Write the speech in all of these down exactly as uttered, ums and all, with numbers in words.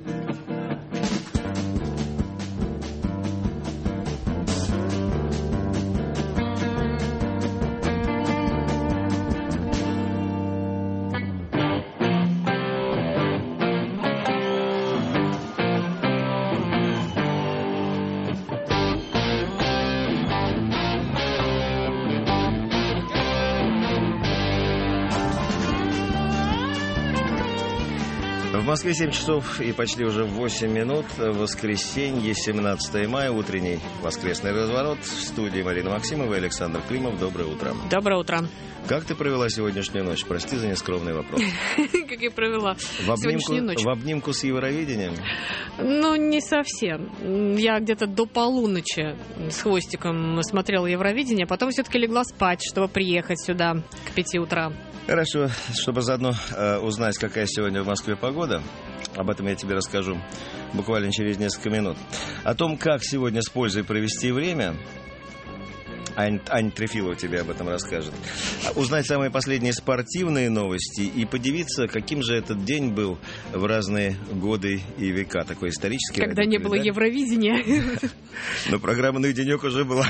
В Москве семь часов и почти уже восемь минут. Воскресенье, семнадцатое мая, утренний воскресный разворот. В студии Марина Максимова и Александр Климов. Доброе утро. Доброе утро. Как ты провела сегодняшнюю ночь? Прости за нескромный вопрос. Как я провела сегодняшнюю ночь? В обнимку с Евровидением? Ну, не совсем. Я где-то до полуночи с хвостиком смотрела Евровидение, а потом все-таки легла спать, чтобы приехать сюда к пяти утра. Хорошо, чтобы заодно э, узнать, какая сегодня в Москве погода, об этом я тебе расскажу буквально через несколько минут. О том, как сегодня с пользой провести время, Ань, Ань Трефилова тебе об этом расскажет. Узнать самые последние спортивные новости и подивиться, каким же этот день был в разные годы и века. Такой исторический. Когда не было Евровидения. Но программа «На денек» уже была.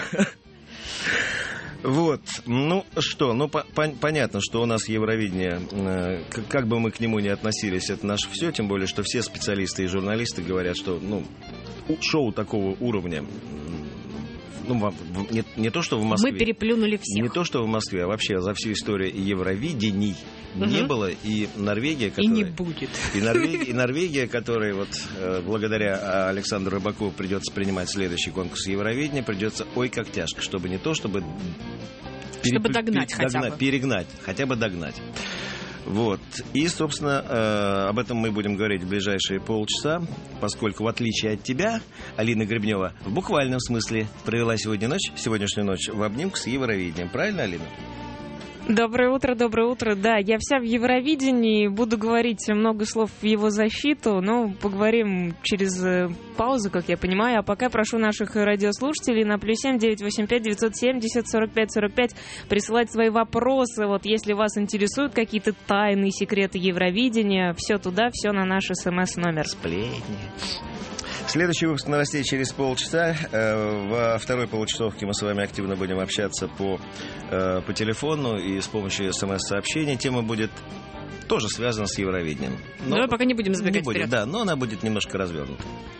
Вот, ну что, ну по- понятно, что у нас Евровидение, э, как, как бы мы к нему ни относились, это наше все, тем более, что все специалисты и журналисты говорят, что ну, шоу такого уровня, ну, в, в, не, не то, что в Москве. Мы переплюнули всех. Не то, что в Москве, а вообще за всю историю Евровидений угу. не было, и Норвегия, которая... И не будет. И Норвегия, и Норвегия которая вот э, благодаря Александру Рыбакову придется принимать следующий конкурс Евровидения, придется ой как тяжко, чтобы не то, чтобы... Чтобы переп... догнать пере... хотя догнать, бы. Перегнать, хотя бы догнать. Вот. И, собственно, э, об этом мы будем говорить в ближайшие полчаса, поскольку, в отличие от тебя, Алина Гребнева в буквальном смысле провела сегодня ночь, сегодняшнюю ночь в обнимку с Евровидением. Правильно, Алина? Доброе утро, доброе утро. Да, я вся в Евровидении, буду говорить много слов в его защиту, но поговорим через паузу, как я понимаю. А пока прошу наших радиослушателей на плюс семь девятьсот восемьдесят пять девятьсот семьдесят сорок пять сорок пять присылать свои вопросы. Вот если вас интересуют какие-то тайные секреты Евровидения, все туда, все на наш смс-номер. Сплетни. Следующий выпуск новостей через полчаса. Во второй получасовке мы с вами активно будем общаться по, по телефону и с помощью смс-сообщений. Тема будет тоже связана с Евровидением. Но Давай пока не будем забегать не будет, вперед. Да, но она будет немножко развернута.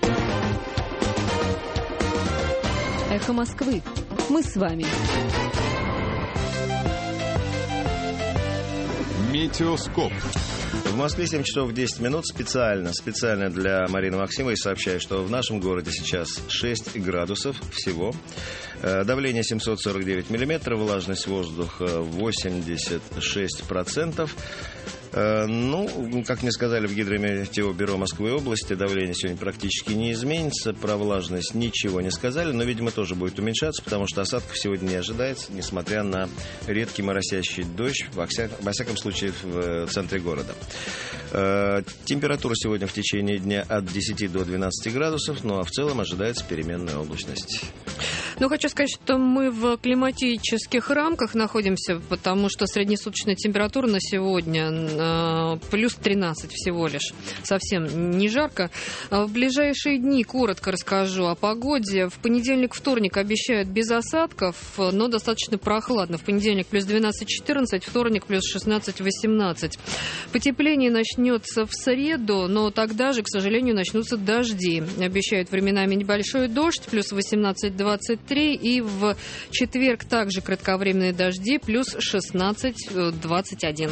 Эхо Москвы. Мы с вами. Метеоскоп. В Москве семь часов десять минут. Специально, специально для Марины Максимовой сообщаю, что в нашем городе сейчас шесть градусов всего. Давление семьсот сорок девять миллиметров, влажность воздуха восемьдесят шесть процентов. Ну, как мне сказали в Гидрометеобюро Москвы и области, давление сегодня практически не изменится. Про влажность ничего не сказали, но, видимо, тоже будет уменьшаться, потому что осадков сегодня не ожидается, несмотря на редкий моросящий дождь, во, вся, во всяком случае, в центре города. Температура сегодня в течение дня от десяти до двенадцати градусов, ну а в целом ожидается переменная облачность. Ну, хочу сказать, что мы в климатических рамках находимся, потому что среднесуточная температура на сегодня э, плюс тринадцать всего лишь. Совсем не жарко. В ближайшие дни коротко расскажу о погоде. В понедельник, вторник обещают без осадков, но достаточно прохладно. В понедельник плюс двенадцать-четырнадцать, вторник плюс шестнадцать-восемнадцать. Потепление начнется в среду, но тогда же, к сожалению, начнутся дожди. Обещают временами небольшой дождь, плюс восемнадцать-двадцать три, и в четверг также кратковременные дожди, плюс шестнадцать-двадцать один.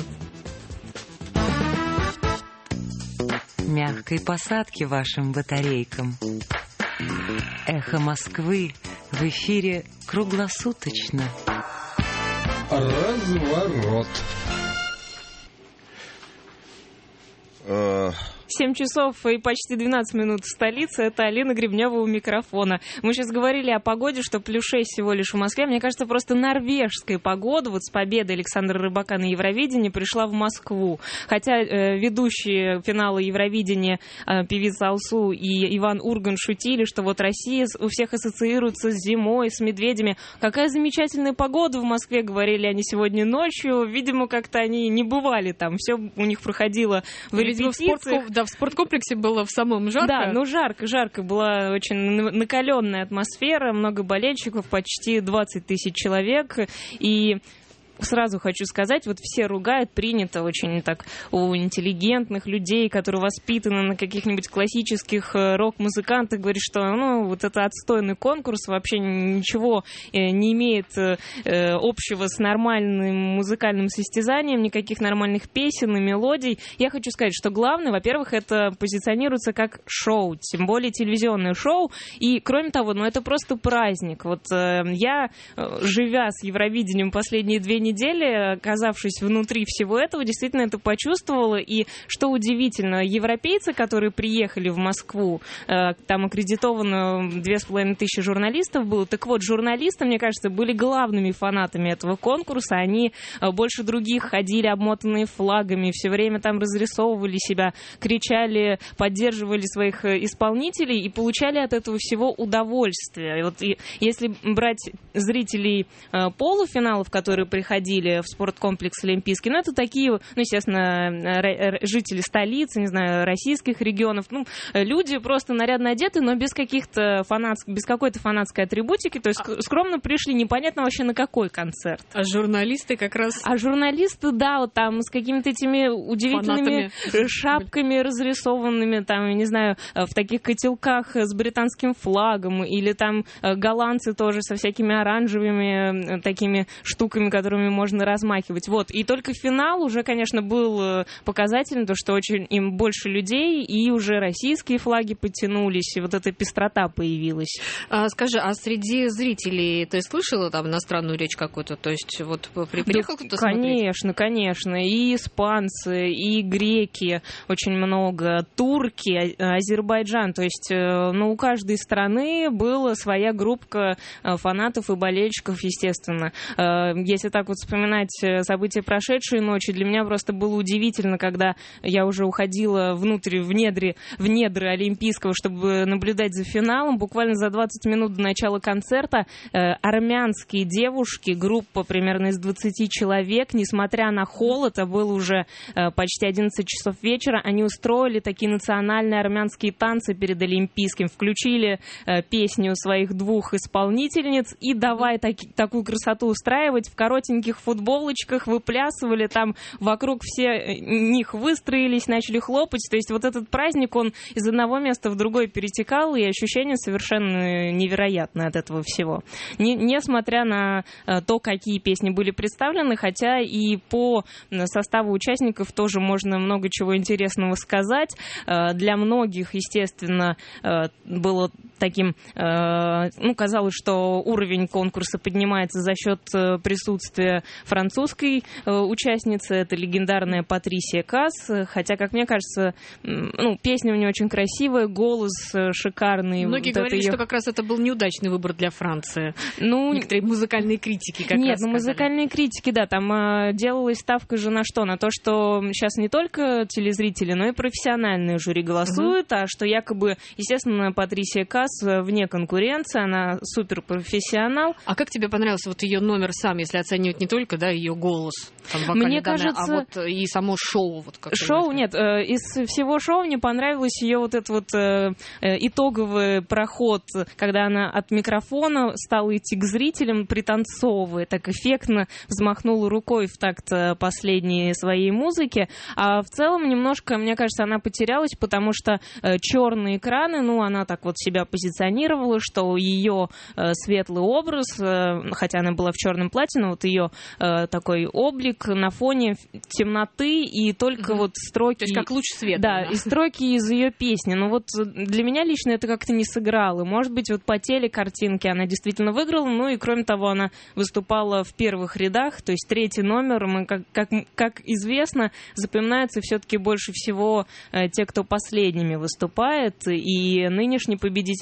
Мягкой посадки вашим батарейкам. Эхо Москвы в эфире круглосуточно. Разворот. семь часов и почти двенадцать минут в столице. Это Алина Гребнева у микрофона. Мы сейчас говорили о погоде, что плюс шесть всего лишь в Москве. Мне кажется, просто норвежская погода вот с победой Александра Рыбака на Евровидении пришла в Москву. Хотя э, ведущие финала Евровидения э, певица Алсу и Иван Ургант шутили, что вот Россия у всех ассоциируется с зимой, с медведями. Какая замечательная погода в Москве, говорили они сегодня ночью. Видимо, как-то они не бывали там. Все у них проходило в репетициях. Да, в спорткомплексе было в самом жарко. Да, ну жарко, жарко. Была очень накаленная атмосфера, много болельщиков, почти двадцать тысяч человек. И сразу хочу сказать, вот все ругают, принято очень так у интеллигентных людей, которые воспитаны на каких-нибудь классических рок-музыкантах, говорят, что ну, вот это отстойный конкурс, вообще ничего не имеет общего с нормальным музыкальным состязанием, никаких нормальных песен и мелодий. Я хочу сказать, что главное, во-первых, это позиционируется как шоу, тем более телевизионное шоу, и кроме того, ну это просто праздник. Вот я, живя с Евровидением последние две недели, недели, оказавшись внутри всего этого, действительно это почувствовала. И что удивительно, европейцы, которые приехали в Москву, там аккредитовано две с половиной тысячи журналистов было, так вот, журналисты, мне кажется, были главными фанатами этого конкурса. Они больше других ходили обмотанные флагами, все время там разрисовывали себя, кричали, поддерживали своих исполнителей и получали от этого всего удовольствие. И вот и, если брать зрителей полуфиналов, которые приходили в спорткомплекс Олимпийский. Ну, это такие, ну, естественно, жители столицы, не знаю, российских регионов. Ну, люди просто нарядно одеты, но без каких-то фанатских, без какой-то фанатской атрибутики. То есть скромно пришли, непонятно вообще на какой концерт. А журналисты как раз... А журналисты, да, вот там с какими-то этими удивительными фанатами, шапками разрисованными, там, я не знаю, в таких котелках с британским флагом, или там голландцы тоже со всякими оранжевыми такими штуками, которыми можно размахивать. Вот. И только финал уже, конечно, был показательным, то, что очень им больше людей, и уже российские флаги подтянулись, и вот эта пестрота появилась. А, скажи, а среди зрителей ты слышала там иностранную речь какую-то? То есть вот приехал да, кто-то конечно, смотреть? Конечно. И испанцы, и греки очень много, турки, Азербайджан. То есть ну, у каждой страны была своя группка фанатов и болельщиков, естественно. Если так вот вспоминать события прошедшей ночи, для меня просто было удивительно, когда я уже уходила внутрь, в недри, в недры Олимпийского, чтобы наблюдать за финалом. Буквально за двадцать минут до начала концерта э, армянские девушки, группа примерно из двадцати человек, несмотря на холод, а было уже э, почти одиннадцать часов вечера, они устроили такие национальные армянские танцы перед Олимпийским, включили э, песню своих двух исполнительниц и давай таки, такую красоту устраивать в коротеньких футболочках, выплясывали там, вокруг все них выстроились, начали хлопать. То есть вот этот праздник, он из одного места в другое перетекал, и ощущение совершенно невероятное от этого всего. Не, несмотря на то, какие песни были представлены, хотя и по составу участников тоже можно много чего интересного сказать. Для многих, естественно, было таким, ну, казалось, что уровень конкурса поднимается за счет присутствия французской участницы, это легендарная Патрисия Касс, хотя, как мне кажется, ну, песня у нее очень красивая, голос шикарный. Многие вот говорили, ее... что как раз это был неудачный выбор для Франции. Ну, некоторые музыкальные критики как Нет, раз ну сказали. Музыкальные критики, да, там э, делалась ставка же на что? На то, что сейчас не только телезрители, но и профессиональные жюри голосуют, угу. а что якобы, естественно, Патрисия Касс вне конкуренции, она суперпрофессионал. А как тебе понравился вот ее номер сам, если оценивать не только, да, ее голос, там, мне данные, кажется, а вот и само шоу? Вот шоу, нет, э, из всего шоу мне понравилось ее вот этот вот э, итоговый проход, когда она от микрофона стала идти к зрителям, пританцовывая, так эффектно взмахнула рукой в такт последней своей музыки. А в целом немножко, мне кажется, она потерялась, потому что э, черные экраны, ну, она так вот себя позиционировала, что ее э, светлый образ, э, хотя она была в черном платье, но вот ее э, такой облик на фоне темноты и только mm-hmm. вот строки... То есть как луч света. Да, да, и строки из ее песни. Ну вот для меня лично это как-то не сыграло. Может быть, вот по телекартинке она действительно выиграла, ну и кроме того, она выступала в первых рядах, то есть третий номер, мы, как, как, как известно, запоминаются все-таки больше всего э, те, кто последними выступает, и нынешний победитель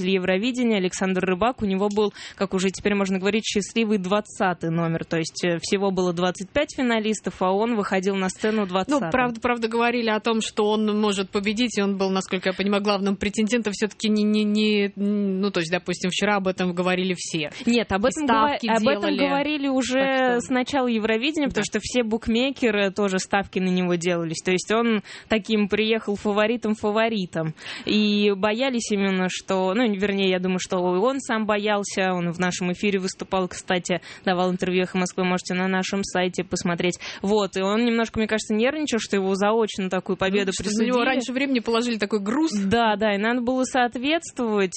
победитель Евровидения Александр Рыбак. У него был, как уже теперь можно говорить, счастливый двадцатый номер. То есть всего было двадцать пять финалистов, а он выходил на сцену двадцатым. Ну, правда, правда, говорили о том, что он может победить, и он был, насколько я понимаю, главным претендентом. Все-таки не, не, не, ну, то есть, допустим, вчера об этом говорили все. Нет, об этом, говор... об этом говорили уже с начала Евровидения, да. Потому что все букмекеры тоже ставки на него делались. То есть он таким приехал фаворитом-фаворитом. И боялись именно, что... Ну, вернее, я думаю, что он сам боялся. Он в нашем эфире выступал, кстати, давал интервью «Эхо Москвы», можете на нашем сайте посмотреть. Вот, и он немножко, мне кажется, нервничал, что его заочно такую победу ну, присудили. На него раньше времени положили такой груз. Да, да, и надо было соответствовать.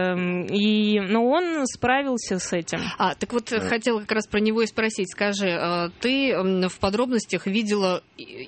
И... Но он справился с этим. А, так вот, да. Хотела как раз про него и спросить. Скажи, ты в подробностях видела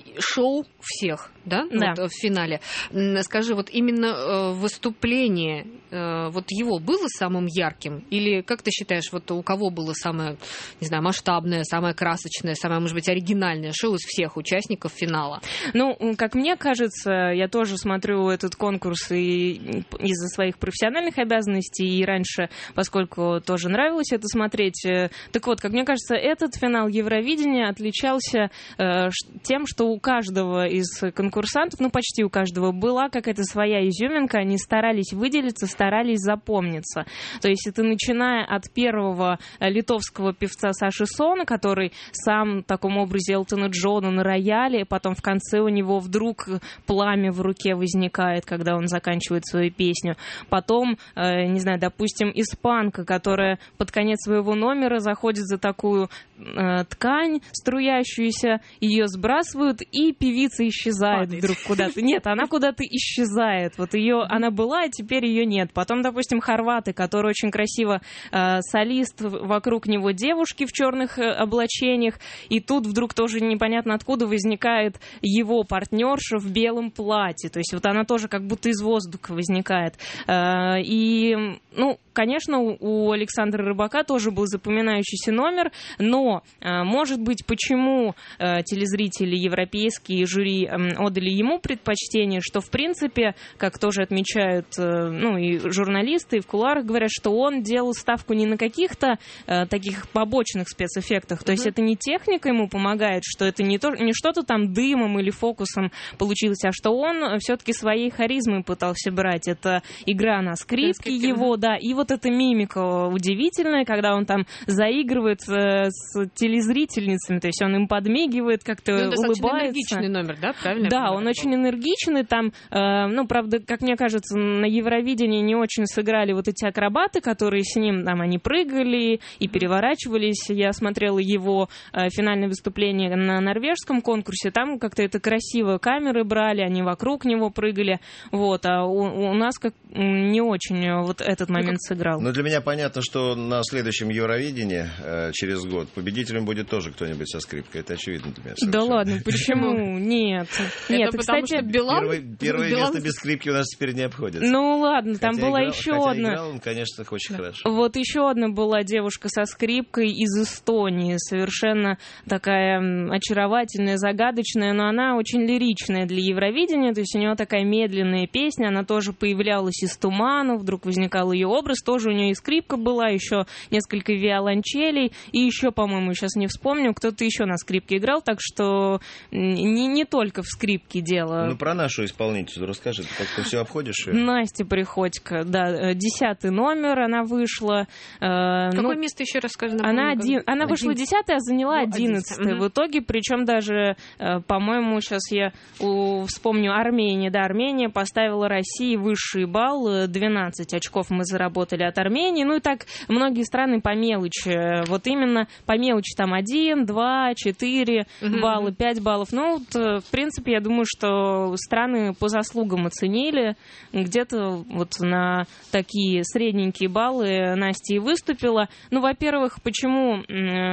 шоу всех, да? Да. Вот, в финале. Скажи, вот именно выступление вот его было самым ярким? Или, как ты считаешь, вот у кого было самое, не знаю, масштабное, самое красочное, самое, может быть, оригинальное шоу из всех участников финала? Ну, как мне кажется, я тоже смотрю этот конкурс и из-за своих профессиональных обязанностей, и раньше, поскольку тоже нравилось это смотреть. Так вот, как мне кажется, этот финал Евровидения отличался э, тем, что у каждого из конкурсантов, ну, почти у каждого, была какая-то своя изюминка, они старались выделиться, старались запомниться. То есть это начиная от первого литовского певца Саши Сона, который сам в таком образе Элтона Джона на рояле, потом в конце у него вдруг пламя в руке возникает, когда он заканчивает свою песню. Потом, э, не знаю, допустим, испанка, которая под конец своего номера заходит за такую э, ткань струящуюся, ее сбрасывают, и певица исчезает Падает. Вдруг куда-то. Нет, она куда-то исчезает. Вот ее, она была, а теперь ее нет. Потом, допустим, хорваты, который очень красиво э, солист, вокруг него девушки в черных э, облачениях, и тут вдруг тоже непонятно откуда возникает его партнерша в белом платье. То есть вот она тоже как будто из воздуха возникает. Э, и, ну, конечно, у Александра Рыбака тоже был запоминающийся номер, но, может быть, почему телезрители европейские жюри отдали ему предпочтение, что, в принципе, как тоже отмечают, ну, и журналисты, и в кулуарах говорят, что он делал ставку не на каких-то таких побочных спецэффектах, то есть это не техника ему помогает, что это не, то, не что-то там дымом или фокусом получилось, а что он все-таки своей харизмой пытался брать. Это игра на скрипке его, да, и вот эта мимика удивительная, когда он там заигрывает э, с телезрительницами, то есть он им подмигивает, как-то ну, улыбается. Достаточно энергичный номер, да? Правильно? Да, он очень энергичный, там, э, ну, правда, как мне кажется, на Евровидении не очень сыграли вот эти акробаты, которые с ним, там, они прыгали и переворачивались. Я смотрела его э, финальное выступление на норвежском конкурсе, там как-то это красиво камеры брали, они вокруг него прыгали, вот, а у, у нас как не очень вот этот момент ну, сыграл. Ну, для меня понятно, что на следующем Евровидении э, через год победителем будет тоже кто-нибудь со скрипкой. Это очевидно для меня. Совершенно. Да ладно, почему? Нет. Нет, кстати, Билан... Первое, первое Билан... место без скрипки у нас теперь не обходится. Ну ладно, там хотя была играл, еще хотя одна. Играл он, конечно, очень да. хорошо. Вот еще одна была девушка со скрипкой из Эстонии. Совершенно такая очаровательная, загадочная, но она очень лиричная для Евровидения. То есть у нее такая медленная песня, она тоже появлялась из тумана, вдруг возникал ее образ, тоже у нее и скрипка была, еще несколько виолончелей, и еще, по-моему, сейчас не вспомню, кто-то еще на скрипке играл, так что не, не только в скрипке дело. Ну, про нашу исполнительницу расскажи, ты как-то все обходишь ее? Настя Приходько, да, десятый номер она вышла. Какое ну, место еще расскажи? Она, один, она вышла десятой, а заняла одиннадцатое в итоге, причем даже, по-моему, сейчас я вспомню Армения, да, Армения поставила России высший балл, двенадцать очков мы заработали от Армении, ну и так многие страны по мелочи, вот именно по мелочи там один, два, четыре uh-huh. балла, пять баллов, ну вот, в принципе, я думаю, что страны по заслугам оценили, где-то вот на такие средненькие баллы Настя и выступила. Ну, во-первых, почему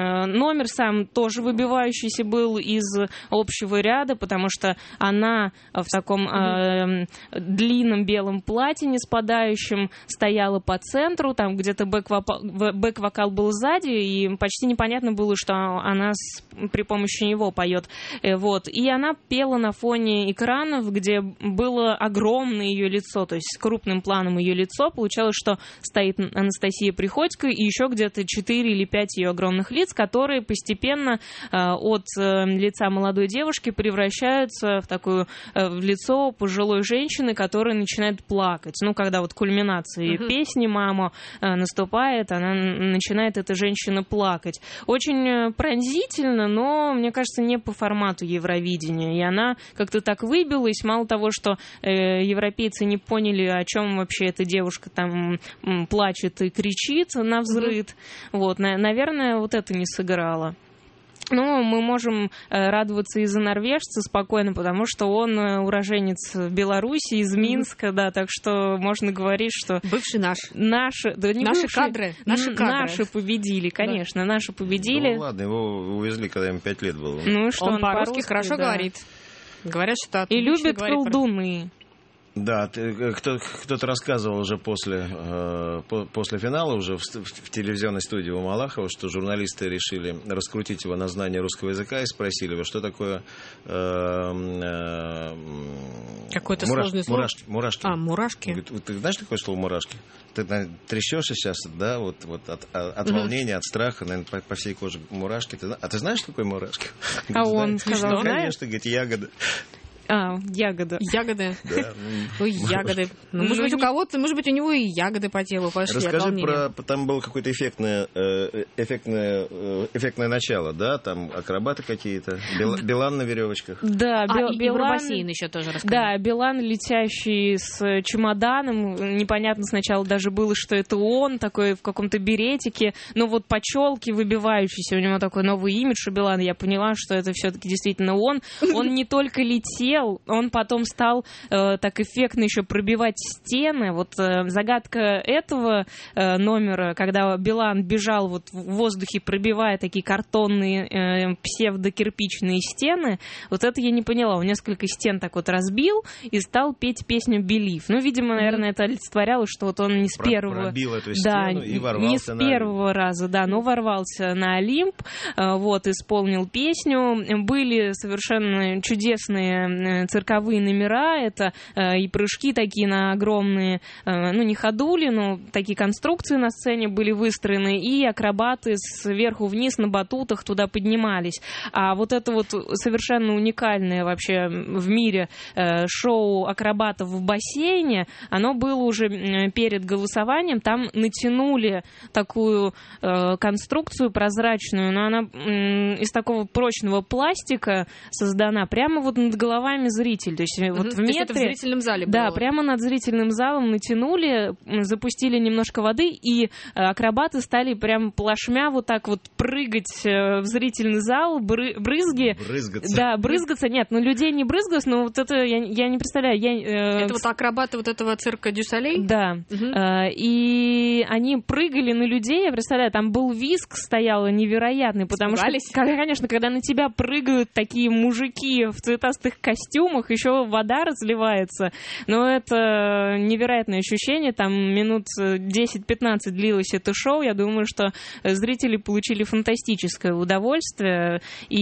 номер сам тоже выбивающийся был из общего ряда, потому что она в таком э, длинном белом платье не спадающем стояла по центру, там где-то бэк-вокал, бэк-вокал был сзади, и почти непонятно было, что она с, при помощи него поет. Вот. И она пела на фоне экранов, где было огромное ее лицо, то есть с крупным планом экраном ее лицо. Получалось, что стоит Анастасия Приходько и еще где-то четыре или пять ее огромных лиц, которые постепенно э, от э, лица молодой девушки превращаются в такое э, в лицо пожилой женщины, которая начинает плакать. Ну, когда вот кульминация ее uh-huh. песни «Мама» э, наступает, она начинает, эта женщина, плакать. Очень пронзительно, но, мне кажется, не по формату Евровидения. И она как-то так выбилась. Мало того, что э, европейцы не поняли, о чем вообще эта девушка там м, плачет и кричит навзрыд. Uh-huh. Вот, на, наверное, вот это не сыграло. Ну, мы можем радоваться из-за норвежца спокойно, потому что он уроженец Беларуси, из Минска, да, так что можно говорить, что... Бывший наш. Наши, да, не наши бывшие, кадры. Наши кадры. Наши победили, конечно, да. Наши победили. Ну, ладно, его увезли, когда ему пять лет было. Ну, что он, он по-русски, по-русски хорошо да. говорит. Говорят, что и любит колдуны. Да, кто, кто-то рассказывал уже после, э, по, после финала, уже в, в телевизионной студии у Малахова, что журналисты решили раскрутить его на знание русского языка и спросили его, что такое... Э, э, Какое-то мураш, сложное слово? Мурашки. мурашки. А, мурашки. Говорит, ты знаешь такое слово «мурашки»? Ты трясешься сейчас, да, вот, вот от, от волнения, от страха, наверное, по, по всей коже мурашки. Ты, а ты знаешь, что такое мурашки? А он сказал, ну, конечно, говорит, ягода. А, ягода. Ягоды. Да. Ой, ягоды. Ну, может быть, у кого-то, может быть, у него и ягоды по телу пошли. Расскажи про... Там было какое-то эффектное, эффектное, эффектное начало, да? Там акробаты какие-то, Билан на веревочках. Да, а, Бил, и Билан... бассейн еще тоже расскажи. Да, Билан, летящий с чемоданом. Непонятно сначала даже было, что это он, такой в каком-то беретике. Но вот по челке выбивающийся, у него такой новый имидж у Билана. Я поняла, что это все-таки действительно он. Он не только летел, он потом стал э, так эффектно еще пробивать стены. Вот э, загадка этого э, номера, когда Билан бежал вот в воздухе, пробивая такие картонные э, псевдокирпичные стены, вот это я не поняла. Он несколько стен так вот разбил и стал петь песню «Believe». Ну, видимо, наверное, это олицетворяло, что вот он не с Про- первого... Пробил эту да, стену и ворвался не с на первого Олимп. раза, да, но ворвался на Олимп, э, вот, исполнил песню. Были совершенно чудесные цирковые номера, это э, и прыжки такие на огромные, э, ну не ходули, но такие конструкции на сцене были выстроены, и акробаты сверху вниз на батутах туда поднимались. А вот это вот совершенно уникальное вообще в мире э, шоу акробатов в бассейне, оно было уже перед голосованием, там натянули такую э, конструкцию прозрачную, но она э, из такого прочного пластика создана прямо вот над головами зрителей. То есть mm-hmm. вот в метре... То есть это в зрительном зале было? Да, прямо над зрительным залом натянули, запустили немножко воды, и акробаты стали прям плашмя вот так вот прыгать в зрительный зал, бры... брызги. Брызгаться. Да, брызгаться. Нет, ну людей не брызгаться, но вот это я, я не представляю. Я, э... Это вот акробаты вот этого цирка Дю Солей? Да. Mm-hmm. Э, и они прыгали на людей, я представляю, там был визг стоял невероятный, потому Испугались? что, конечно, когда на тебя прыгают такие мужики в цветастых костюмах, еще вода разливается. Но это невероятное ощущение. Там минут десять-пятнадцать длилось это шоу. Я думаю, что зрители получили фантастическое удовольствие.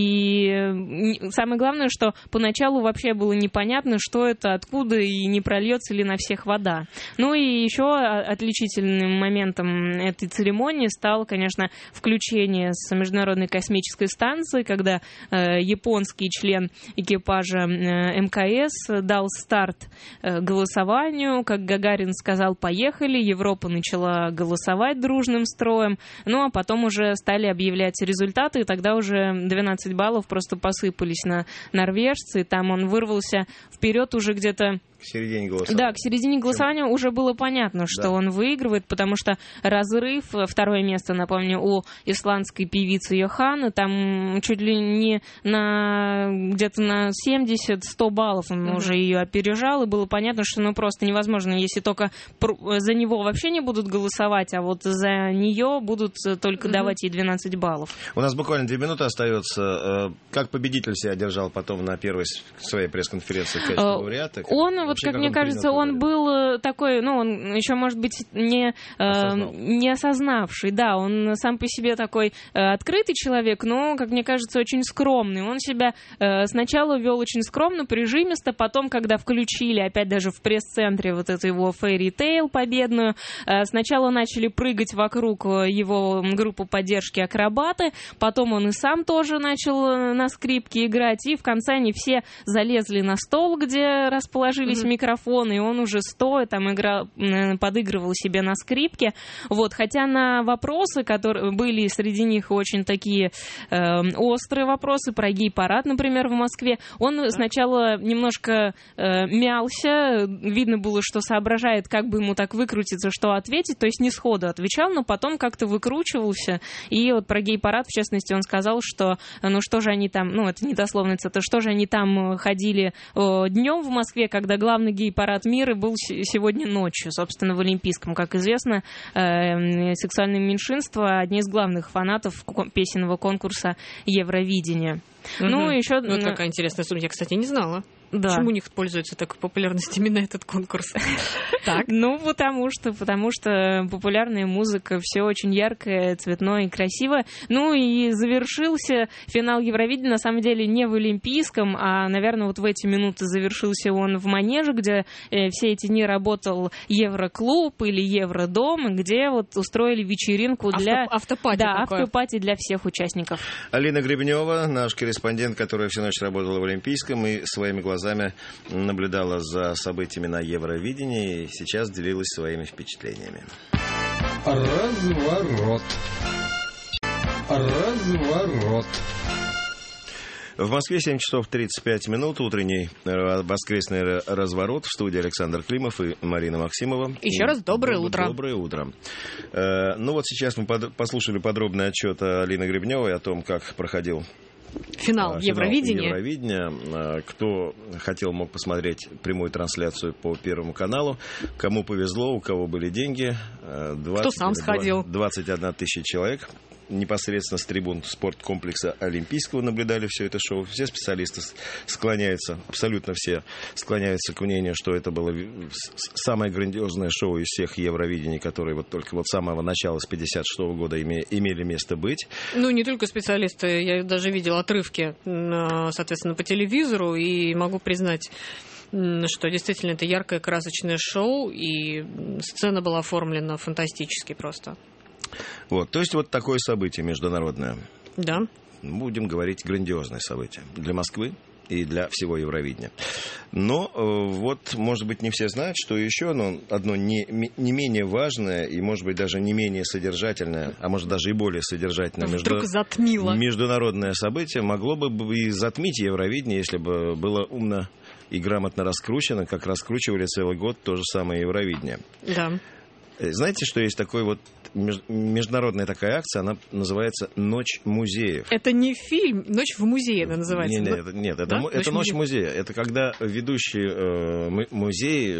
И самое главное, что поначалу вообще было непонятно, что это, откуда и не прольется ли на всех вода. Ну и еще отличительным моментом этой церемонии стало, конечно, включение с Международной космической станции, когда э, японский член экипажа э, эм ка эс дал старт э, голосованию. Как Гагарин сказал, поехали. Европа начала голосовать дружным строем. Ну, а потом уже стали объявлять результаты, и тогда уже двенадцать баллов просто посыпались на норвежца, и там он вырвался вперед уже где-то... К середине голосования. Да, к середине голосования уже было понятно, что да. он выигрывает, потому что разрыв, второе место, напомню, у исландской певицы Йоханы, там чуть ли не на где-то на семьдесят-сто баллов он mm-hmm. уже ее опережал, и было понятно, что ну просто невозможно, если только за него вообще не будут голосовать, а вот за нее будут только mm-hmm. давать ей двенадцать баллов. У нас буквально две минуты остается. Как победитель себя держал потом на первой своей пресс-конференции в качестве лауреата? Он вот, как, как мне кажется, он был такой, ну, он еще, может быть, не, э, не осознавший, да, он сам по себе такой э, открытый человек, но, как мне кажется, очень скромный. Он себя э, сначала вел очень скромно, прижимисто, потом, когда включили, опять даже в пресс-центре вот эту его Fairy Tail победную, э, сначала начали прыгать вокруг его группу поддержки акробаты, потом он и сам тоже начал на скрипке играть, и в конце они все залезли на стол, где расположились mm-hmm. микрофоны, и он уже стоя там играл, подыгрывал себе на скрипке. Вот, хотя на вопросы, которые были среди них очень такие э, острые вопросы про гей-парад, например, в Москве, он mm-hmm. сначала немножко э, мялся, видно было, что соображает, как бы ему так выкрутиться, что ответить, то есть не сходу отвечал, но потом как-то выкручивался, и вот про гей-парад, в частности, он сказал, что ну что же они там, ну это не дословно цитата, что же они там ходили о, днем в Москве, когда главный гей-парад мира был с- сегодня ночью, собственно, в Олимпийском. Как известно, э, сексуальные меньшинства — одни из главных фанатов кон- песенного конкурса Евровидения. Угу. Ну, еще... Ну, это какая интересная сумма. Я, кстати, не знала. Да. Почему у них пользуется такой популярностью именно этот конкурс? Так. Ну, потому что, потому что популярная музыка, все очень яркое, цветное и красивое. Ну и завершился финал Евровидения, на самом деле, не в Олимпийском, а, наверное, вот в эти минуты завершился он в Манеже, где э, все эти дни работал Евроклуб или Евродом, где вот устроили вечеринку для... Авто, автопати Да, такое. автопати для всех участников. Алина Гребнева, наш корреспондент, которая всю ночь работала в Олимпийском и своими глазами наблюдала за событиями на Евровидении и сейчас делилась своими впечатлениями. Разворот. Разворот. В Москве семь часов тридцать пять минут. Утренний э, воскресный разворот. В студии Александр Климов и Марина Максимова. Еще и раз доброе доб- утро. Доброе утро. Э, ну вот сейчас мы под- послушали подробный отчет Алины Гребневой о том, как проходил Финал, финал Евровидения. Евровидения. Кто хотел, мог посмотреть прямую трансляцию по Первому каналу. Кому повезло, у кого были деньги. двадцать, Кто сам сходил. двадцать одна тысяча человек. Непосредственно с трибун спорткомплекса Олимпийского наблюдали все это шоу. Все специалисты склоняются, абсолютно все склоняются к мнению, что это было самое грандиозное шоу из всех Евровидений, которые вот только вот с самого начала, с пятьдесят шестого года име, имели место быть. Ну, не только специалисты. Я даже видела отрывки, соответственно, по телевизору, и могу признать, что действительно это яркое, красочное шоу, и сцена была оформлена фантастически просто. Вот, то есть вот такое событие международное. Да. Будем говорить, грандиозное событие для Москвы и для всего Евровидения. Но э, вот, может быть, не все знают, что еще но одно не, не менее важное и, может быть, даже не менее содержательное, а может, даже и более содержательное Вдруг между... затмило. международное событие могло бы и затмить Евровидение, если бы было умно и грамотно раскручено, как раскручивали целый год то же самое Евровидение. Да. Знаете, что есть такой вот международная такая акция, она называется «Ночь музеев». Это не фильм, «Ночь в музее» она называется. Не, не, это, нет, это, да? это «Ночь, Ночь музея». Это когда ведущие э, музеи,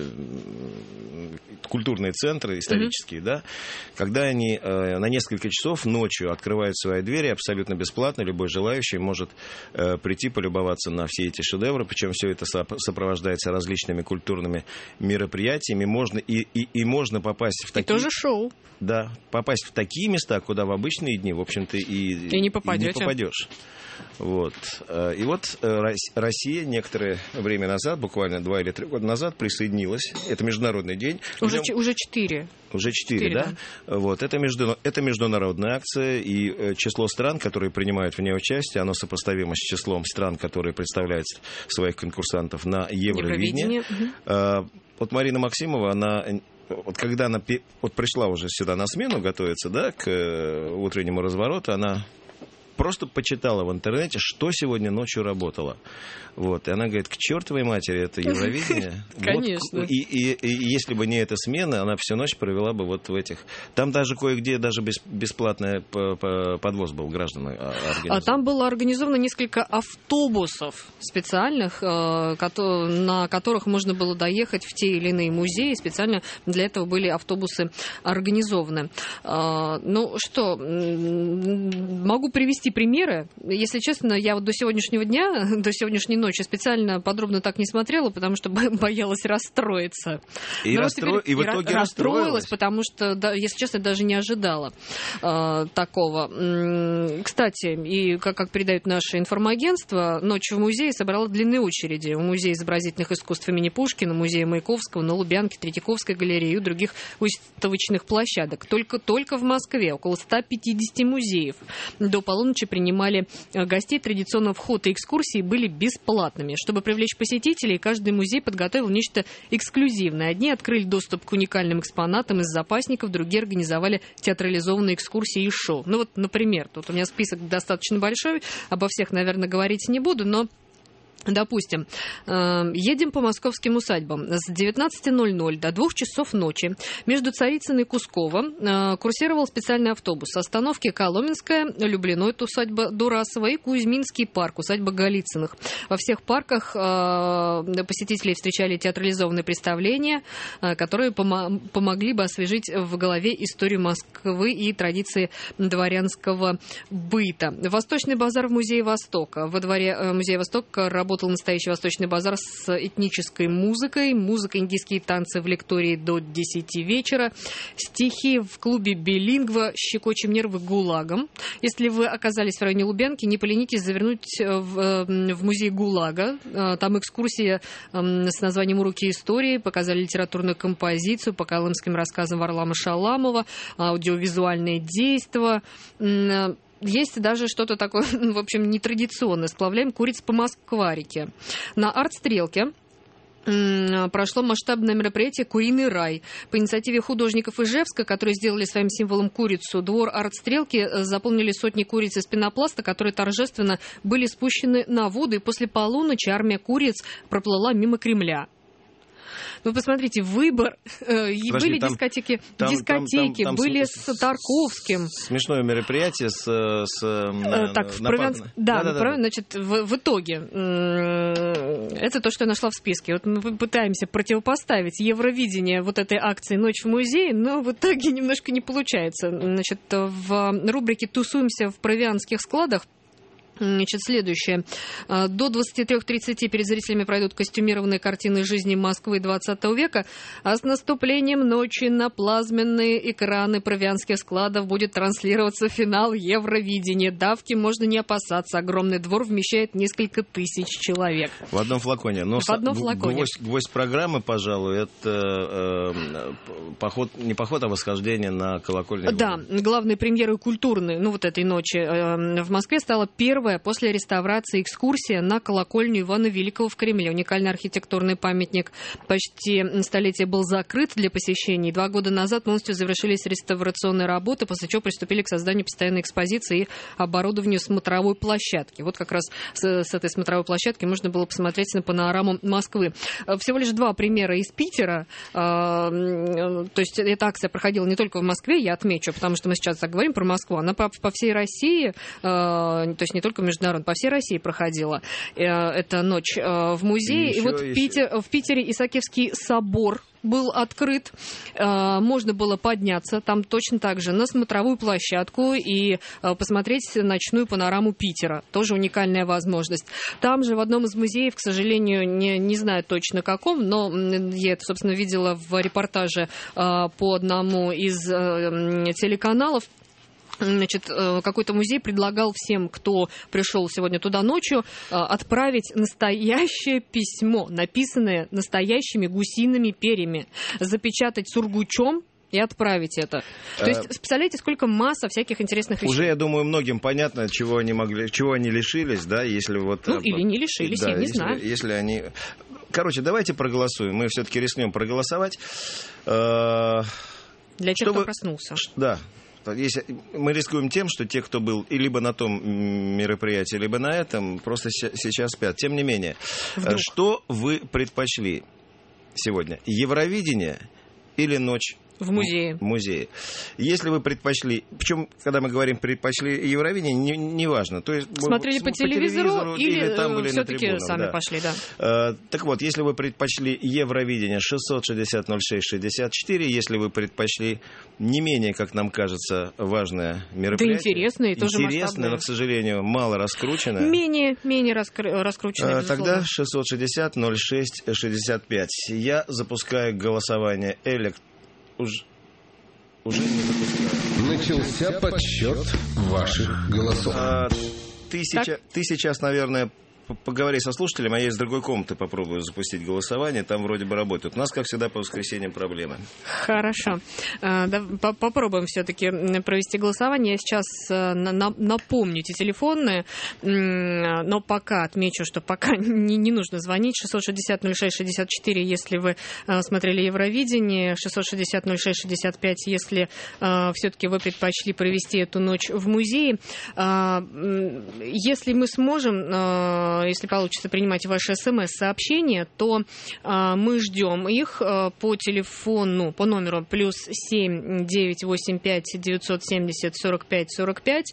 культурные центры исторические, mm-hmm. да, когда они э, на несколько часов ночью открывают свои двери абсолютно бесплатно, любой желающий может э, прийти полюбоваться на все эти шедевры, причем все это сопровождается различными культурными мероприятиями, можно и, и, и можно попасть в такие... И тоже шоу. Да, попасть в такие места, куда в обычные дни, в общем-то, и, и не попадете. И не попадешь. Вот. И вот Россия некоторое время назад, буквально два или три года назад, присоединилась. Это международный день. Уже, нем... уже четыре. Уже четыре, да? да? Вот. Это, между... это международная акция, и число стран, которые принимают в ней участие, оно сопоставимо с числом стран, которые представляют своих конкурсантов на Евровидении. Угу. Вот Марина Максимова, она... Вот когда она вот пришла уже сюда на смену готовиться, да, к утреннему развороту, она просто почитала в интернете, что сегодня ночью работало. Вот. И она говорит, к чертовой матери, это Евровидение. Конечно. Вот. И, и, и если бы не эта смена, она всю ночь провела бы вот в этих... Там даже кое-где даже бесплатный подвоз был граждан организован. А там было организовано несколько автобусов специальных, на которых можно было доехать в те или иные музеи. Специально для этого были автобусы организованы. Ну что, могу привести привести примеры. Если честно, я вот до сегодняшнего дня, до сегодняшней ночи специально подробно так не смотрела, потому что боялась расстроиться. И, расстро... и в итоге расстроилась, расстроилась, потому что, да, если честно, даже не ожидала э, такого. Кстати, и как, как передают наши информагентства, ночь в музее собрала длинные очереди. У Музея изобразительных искусств имени Пушкина, Музея Маяковского, на Лубянке, Третьяковской галереи и других выставочных площадок. Только, только в Москве около ста пятидесяти музеев до полуночи принимали гостей. Традиционно вход и экскурсии были бесплатными. Чтобы привлечь посетителей, каждый музей подготовил нечто эксклюзивное. Одни открыли доступ к уникальным экспонатам из запасников, другие организовали театрализованные экскурсии и шоу. Ну вот, например, тут у меня список достаточно большой, обо всех, наверное, говорить не буду, но допустим, едем по московским усадьбам. С девятнадцати ноль-ноль до двух часов ночи между Царицыной и Кусково курсировал специальный автобус. Остановки Коломенская, Люблино, это усадьба Дурасова, и Кузьминский парк, усадьба Голицыных. Во всех парках посетителей встречали театрализованные представления, которые помогли бы освежить в голове историю Москвы и традиции дворянского быта. Восточный базар в Музее Востока. Во дворе Музея Востока работал настоящий восточный базар с этнической музыкой. Музыка, индийские танцы в лектории до десяти вечера. Стихи в клубе «Билингва», щекочем нервы ГУЛАГом. Если вы оказались в районе Лубянки, не поленитесь завернуть в, в музей ГУЛАГа. Там экскурсия с названием «Уроки истории». Показали литературную композицию по колымским рассказам Варлама Шаламова, аудиовизуальные действия. Есть даже что-то такое, в общем, нетрадиционное. Сплавляем куриц по Москварике. На арт-стрелке прошло масштабное мероприятие «Куриный рай». По инициативе художников Ижевска, которые сделали своим символом курицу, двор арт-стрелки заполнили сотни куриц из пенопласта, которые торжественно были спущены на воду, и после полуночи армия куриц проплыла мимо Кремля. Вы посмотрите, выбор. Подожди, были там, дискотеки, там, дискотеки там, там, были там, с Тарковским. Смешное мероприятие с... с так, в Провенс... Да, да, да, да, значит, в, в итоге, это то, что я нашла в списке. Вот мы пытаемся противопоставить Евровидение вот этой акции «Ночь в музее», но в итоге немножко не получается. Значит, в рубрике «Тусуемся в провианских складах» Значит, следующее. До двадцати трёх тридцати перед зрителями пройдут костюмированные картины жизни Москвы двадцатого века, а с наступлением ночи на плазменные экраны провианских складов будет транслироваться финал Евровидения. Давки можно не опасаться. Огромный двор вмещает несколько тысяч человек. В одном флаконе. Но в одном флаконе. Гвоздь, гвоздь программы, пожалуй, это э, поход, не поход, а восхождение на колокольный город. Да, главной премьерой культурной, ну вот этой ночи э, в Москве стала первая после реставрации экскурсия на колокольню Ивана Великого в Кремле. Уникальный архитектурный памятник почти столетие был закрыт для посещений. Два года назад полностью завершились реставрационные работы, после чего приступили к созданию постоянной экспозиции и оборудованию смотровой площадки. Вот как раз с, с этой смотровой площадки можно было посмотреть на панораму Москвы. Всего лишь два примера из Питера. То есть эта акция проходила не только в Москве, я отмечу, потому что мы сейчас так говорим про Москву. Она по, по всей России, то есть не только международно, по всей России проходила э, эта ночь э, в музее. И, и вот в, Питер, в Питере Исаакиевский собор был открыт. Э, можно было подняться там точно так же на смотровую площадку и э, посмотреть ночную панораму Питера. Тоже уникальная возможность. Там же в одном из музеев, к сожалению, не, не знаю точно каком, но я это, собственно, видела в репортаже э, по одному из э, телеканалов. Значит, какой-то музей предлагал всем, кто пришел сегодня туда ночью, отправить настоящее письмо, написанное настоящими гусиными перьями, запечатать сургучом и отправить это. То есть, представляете, сколько масса всяких интересных вещей. Уже, я думаю, многим понятно, чего они могли, чего они лишились, да, если вот... Ну, или не лишились, да, я не если, знаю. Если они... Короче, давайте проголосуем. Мы все-таки рискнем проголосовать. Для тех, Чтобы... кто проснулся. Да. Если мы рискуем тем, что те, кто был и либо на том мероприятии, либо на этом, просто сейчас спят. Тем не менее, Вдруг. Что вы предпочли сегодня? Евровидение или ночь В музее. В музее. Если вы предпочли... Причем, когда мы говорим предпочли Евровидение, не, не важно. То есть, смотрели по, по телевизору, телевизору или, или там были все-таки на сами да. пошли, да. А, так вот, если вы предпочли Евровидение шестьсот шестьдесят ноль шесть шестьдесят четыре, если вы предпочли не менее, как нам кажется, важное мероприятие. Да интересное и тоже интересное, масштабное. но, к сожалению, мало раскрученное. Менее, менее раскру... раскрученное, а, безусловно. Тогда шестьсот шестьдесят ноль шесть шестьдесят пять. Я запускаю голосование элект... Уж... Уже не запускаю. Начался подсчет ваших голосов. А, ты, сейчас, ты сейчас, наверное, поговори со слушателем, а я из другой комнаты попробую запустить голосование. Там вроде бы работает. У нас, как всегда, по воскресеньям проблемы. Хорошо. А, да, попробуем все-таки провести голосование. Я сейчас на, на, напомню эти телефонные, но пока отмечу, что пока не, не нужно звонить. шестьсот шестьдесят ноль шесть шестьдесят четыре, если вы а, смотрели Евровидение. шестьсот шестьдесят ноль шесть шестьдесят пять, если а, все-таки вы предпочли провести эту ночь в музее. А, если мы сможем... А, если получится принимать ваши смс-сообщения, то а, мы ждем их а, по телефону, по номеру плюс семь девятьсот восемьдесят пять девятьсот семьдесят сорок пять сорок пять.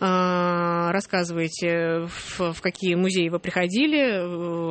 А, рассказывайте, в, в какие музеи вы приходили,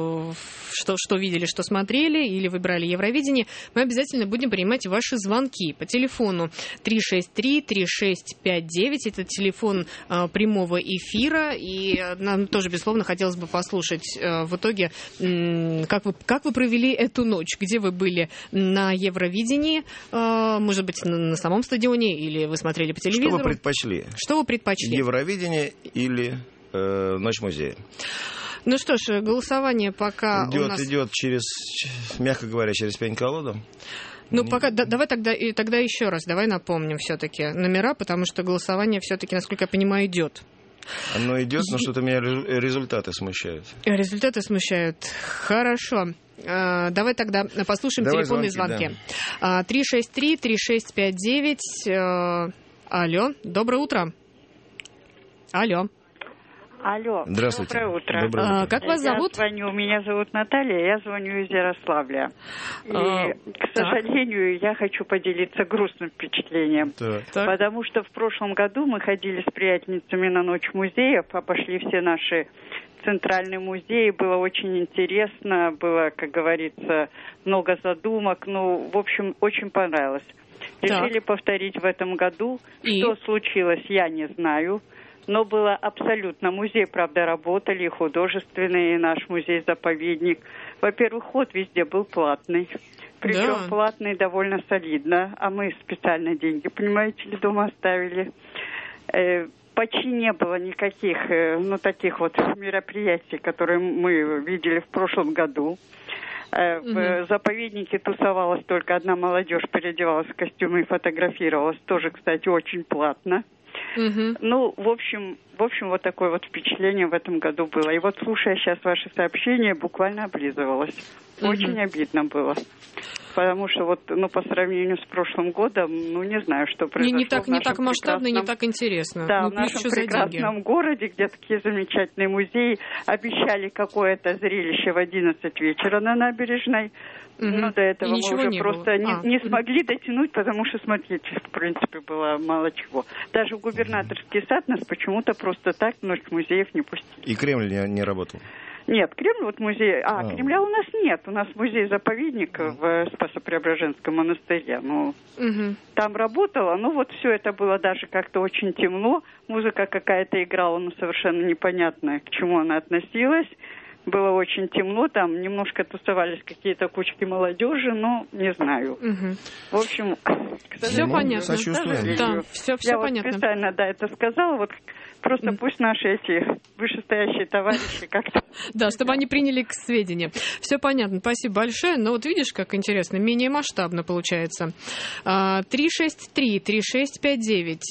что, что видели, что смотрели, или выбрали Евровидение. Мы обязательно будем принимать ваши звонки по телефону три шесть три три шесть пять девять. Это телефон а, прямого эфира, и нам тоже, безусловно, хотелось бы послушать э, в итоге, м, как, вы, как вы провели эту ночь, где вы были на Евровидении, э, может быть, на, на самом стадионе, или вы смотрели по телевизору. Что вы предпочли? Что вы предпочли? Евровидение или э, Ночь музея? Ну что ж, голосование пока идет, у нас... Идет через, мягко говоря, через пень-колоду. Ну, пока, да, давай тогда, и, тогда еще раз, давай напомним все-таки номера, потому что голосование все-таки, насколько я понимаю, идет. Оно идет, но что-то меня результаты смущают. Результаты смущают. Хорошо. А, давай тогда послушаем давай телефонные звонки. звонки. Да. три шесть три три шесть пять девять. А, алло, доброе утро. Алло. Алло. Здравствуйте. Доброе утро. Доброе утро. А, как вас зовут? Я звоню, меня зовут Наталья, я звоню из Ярославля. И, а, к сожалению, так. я хочу поделиться грустным впечатлением. Так. Потому что в прошлом году мы ходили с приятельницами на ночь музеев, обошли все наши центральные музеи. Было очень интересно, было, как говорится, много задумок. Ну, в общем, очень понравилось. Решили так. повторить в этом году. И? Что случилось, я не знаю. Но было абсолютно. Музей, правда, работали, и художественный, и наш музей-заповедник. Во-первых, вход везде был платный. Причем да. платный довольно солидно. А мы специально деньги, понимаете ли, дома оставили. Э, почти не было никаких, э, ну, таких вот мероприятий, которые мы видели в прошлом году. Э, угу. В заповеднике тусовалась только одна молодежь, переодевалась в костюмы и фотографировалась. Тоже, кстати, очень платно. Угу. Ну, в общем, в общем, вот такое вот впечатление в этом году было. И вот, слушая сейчас ваши сообщения, буквально облизывалась. Угу. Очень обидно было. Потому что вот, ну, по сравнению с прошлым годом, ну, не знаю, что произошло. Не, не так, не так масштабно и прекрасном... не так интересно. Да, ну, в нашем прекрасном городе, где такие замечательные музеи, обещали какое-то зрелище в одиннадцать вечера на набережной. Угу. Но до этого мы уже не просто не, а. не смогли дотянуть, потому что, смотрите, в принципе, было мало чего. Даже в губернаторский сад нас почему-то просто так в ночь музеев не пустили. И Кремль не, не работал? Нет, Кремль, вот музей... А, а, Кремля у нас нет. У нас музей-заповедник в Спасо-Преображенском монастыре. Ну, угу. Там работало, но вот все это было даже как-то очень темно. Музыка какая-то играла, но совершенно непонятно, к чему она относилась. Было очень темно, там немножко тусовались какие-то кучки молодежи, но не знаю. Угу. В общем, все понятно. Сочувствуем. Да, все, все Я понятно. вот специально, да, это сказала, вот просто пусть наши эти вышестоящие товарищи как-то... Да, чтобы они приняли к сведению. Все понятно, спасибо большое. Но вот видишь, как интересно, менее масштабно получается. три шесть три три шесть пять девять.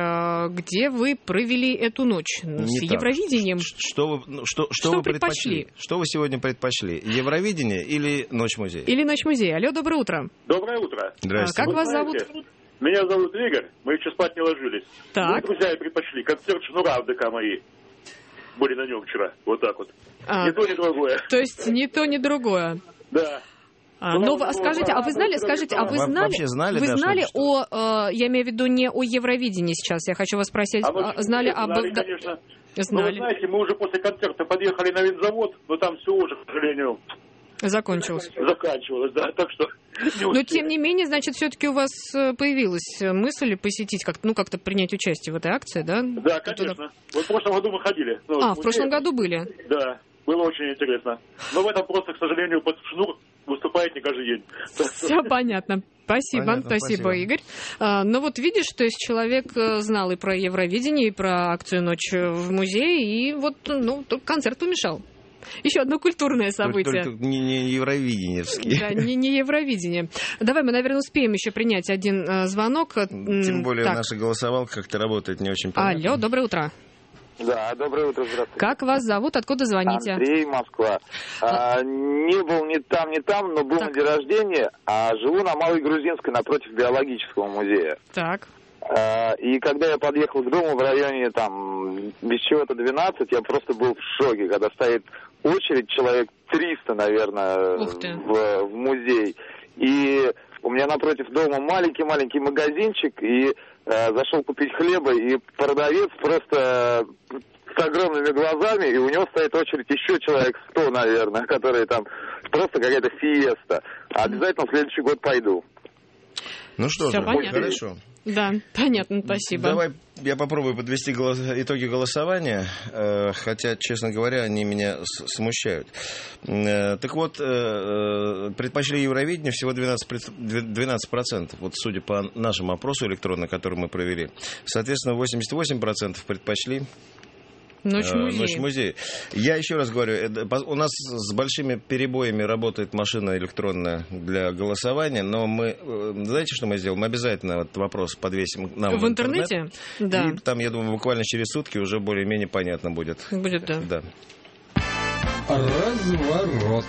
Где вы провели эту ночь? Не с так. Евровидением? Что вы, что, что, что вы вы предпочли? предпочли? Что вы сегодня предпочли? Евровидение или Ночь музея? Или Ночь музея. Алло, доброе утро. Доброе утро. Здравствуйте. А, как вы вас знаете, зовут? Меня зовут Игорь, мы еще спать не ложились. Так. Мы, друзья, предпочли концерт Шнура в ДК мои. Были на нем вчера, вот так вот. А, ни то, ни другое. То есть ни то, ни другое. Да. А, ну, вы, скажите, а вы знали, скажите, а вы знали, Вообще знали, вы да, знали что о, э, я имею в виду не о Евровидении сейчас, я хочу вас спросить, А мы а, знали об... знали, да, конечно. знали. Ну, вы знаете, мы уже после концерта подъехали на винзавод, но там все уже, к сожалению, Закончилось. заканчивалось, да, так что... Но, тем не менее, значит, все-таки у вас появилась мысль посетить, как, ну, как-то принять участие в этой акции, да? Да, конечно. Вот в прошлом году мы ходили. Ну, а, в прошлом году были? Да, было очень интересно. Но в этом просто, к сожалению, под шнур выступает не каждый день. Все понятно. Спасибо, Понятно, спасибо, спасибо, Игорь. А, ну вот видишь, то есть человек знал и про Евровидение, и про акцию «Ночь в музее», и вот, ну, только концерт помешал. Еще одно культурное событие. Только не, не евровиденевский. Да, не, не Евровидение. Давай мы, наверное, успеем еще принять один э, звонок. Тем более так. наша голосовалка как-то работает не очень понятно. Алло, доброе утро. Да, доброе утро, здравствуйте. Как вас зовут, откуда звоните? Андрей, Москва. А, не был ни там, ни там, но был так. на день рождения, а живу на Малой Грузинской напротив биологического музея. Так. А, и когда я подъехал к дому в районе там без чего-то двенадцать, я просто был в шоке, когда стоит очередь, человек триста, наверное, в, в музей. И у меня напротив дома маленький-маленький магазинчик, и э, зашел купить хлеба, и продавец просто с огромными глазами, и у него стоит очередь еще человек сто, наверное, которые там просто какая-то фиеста. Обязательно в следующий год пойду. Ну что Всё же, понятно. хорошо. Да, понятно, спасибо. Давай я попробую подвести голос... итоги голосования, э, хотя, честно говоря, они меня с- смущают. Э, так вот, э, предпочли Евровидение всего двенадцать процентов, вот судя по нашему опросу электронному, который мы провели. Соответственно, восемьдесят восемь процентов предпочли Ночь музея. Ночь музея. Я еще раз говорю, у нас с большими перебоями работает машина электронная для голосования, но мы, знаете, что мы сделаем? Мы обязательно этот вопрос подвесим нам в, в интернете. интернет, да. И там, я думаю, буквально через сутки уже более-менее понятно будет. Будет, да. Да. Разворот.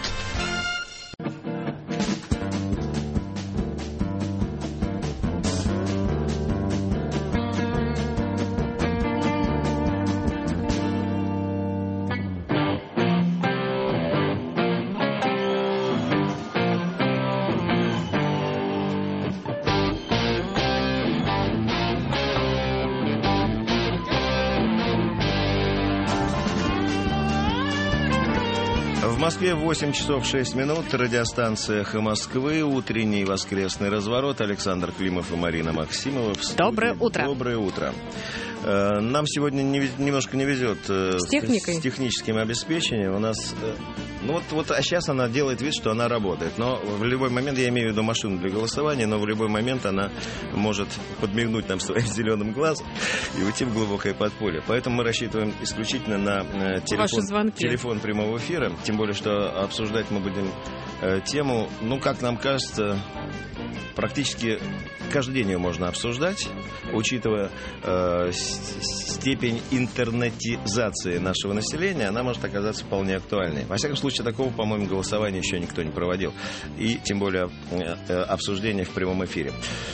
В Москве восемь часов шесть минут. Радиостанция «Эхо Москвы». Утренний воскресный разворот. Александр Климов и Марина Максимова. В студии. Доброе утро. Доброе утро. Нам сегодня не, немножко не везет с, техникой? с, с техническим обеспечением. У нас, ну вот, вот, а сейчас она делает вид, что она работает. Но в любой момент, я имею в виду машину для голосования, но в любой момент она может подмигнуть нам своим зеленым глазом и уйти в глубокое подполье. Поэтому мы рассчитываем исключительно на телефон, телефон прямого эфира. Тем более, что обсуждать мы будем э, тему, ну, как нам кажется, практически каждый день ее можно обсуждать, учитывая э, степень интернетизации нашего населения, она может оказаться вполне актуальной. Во всяком случае, такого, по-моему, голосования еще никто не проводил. И тем более э, обсуждения в прямом эфире.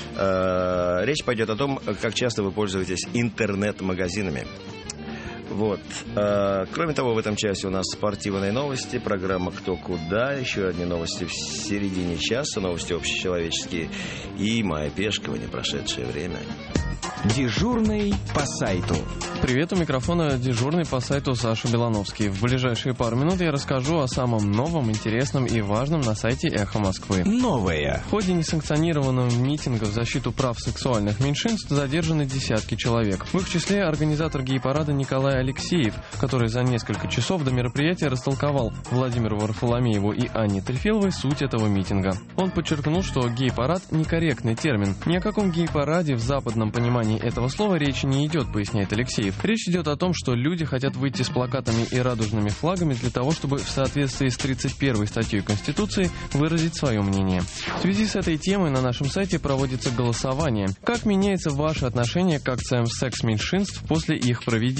Э, речь пойдет о том, как часто вы пользуетесь интернет-магазинами. Вот. Кроме того, в этом часе у нас спортивные новости, программа «Кто куда», еще одни новости в середине часа, новости общечеловеческие и Майя Пешкова, не прошедшее время. Дежурный по сайту. Привет, у микрофона дежурный по сайту Саша Белановский. В ближайшие пару минут я расскажу о самом новом, интересном и важном на сайте «Эхо Москвы». Новое. В ходе несанкционированного митинга в защиту прав сексуальных меньшинств задержаны десятки человек. В их числе организатор гей-парада Николай Алексеев, который за несколько часов до мероприятия растолковал Владимиру Варфоломееву и Анне Трефиловой суть этого митинга. Он подчеркнул, что гей-парад – некорректный термин. Ни о каком гей-параде в западном понимании этого слова речи не идет, поясняет Алексеев. Речь идет о том, что люди хотят выйти с плакатами и радужными флагами для того, чтобы в соответствии с тридцать первой статьей Конституции выразить свое мнение. В связи с этой темой на нашем сайте проводится голосование. Как меняется ваше отношение к акциям секс-меньшинств после их проведения?